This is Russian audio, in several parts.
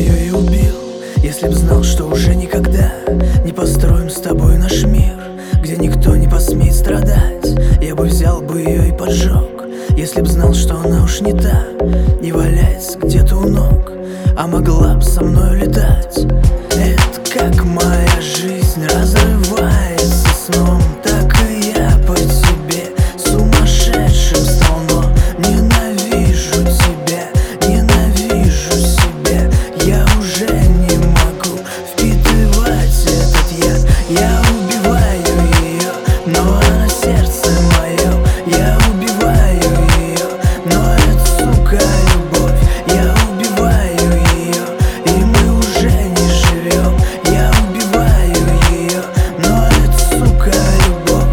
ее и убил. Если б знал, что уже никогда не построим с тобой наш мир, где никто не посмеет страдать, я бы взял бы ее и поджег. Если б знал, что она уж не та, не валяется где-то у ног, а могла б со мной летать. Это как моя жизнь разрывается сном, так и я по тебе сумасшедшим стал. Но ненавижу тебя, ненавижу себя, я уже не могу впитывать этот яд. Я убиваю ее, но она сердце мое. Я убиваю ее, но это, сука, любовь. Я убиваю ее, и мы уже не живем. Я убиваю ее, но это, сука, любовь.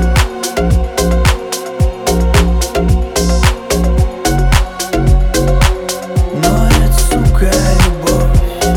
Но это, сука, любовь.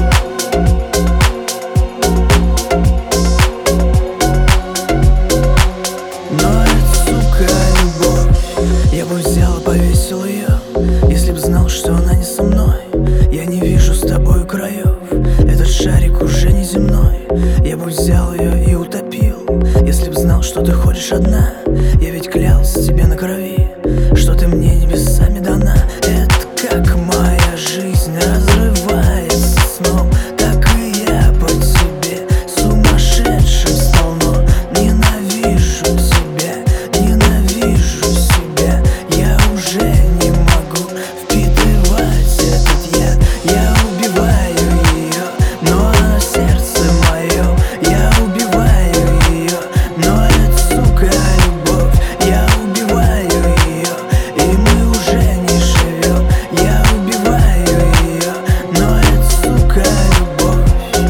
Но это, сука, любовь. Я бы взял и повесил ее, если б знал, что она не со мной. Я не вижу с тобой краев, этот шарик уже не земной. Я бы взял ее и утопил, если б знал, что ты ходишь одна. Я ведь клялся тебе на крови, что ты мне небесами дана. Это как моя жизнь разрывается сном, так и я по тебе сумасшедшим стал. Но ненавижу тебя, ненавижу себя, я уже не могу впитывать этот яд. Я убиваю ее, но она сердце мое. Я убиваю ее, но это, сука, любовь. Я убиваю ее, и мы уже не живем. Я убиваю ее, но это, сука, любовь.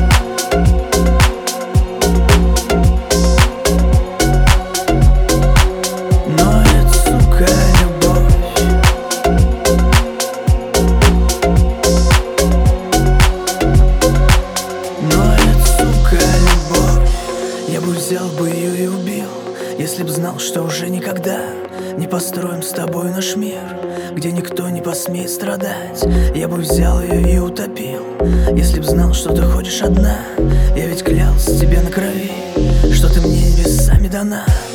Но это, сука, любовь. Но это, сука, любовь. Я бы взял бы ее и убил, если б знал, что уже никогда не построим с тобой наш мир, где никто не посмеет страдать. Я бы взял ее и утопил, если б знал, что ты ходишь одна. Я ведь клялся тебе на крови, что ты мне небесами дана.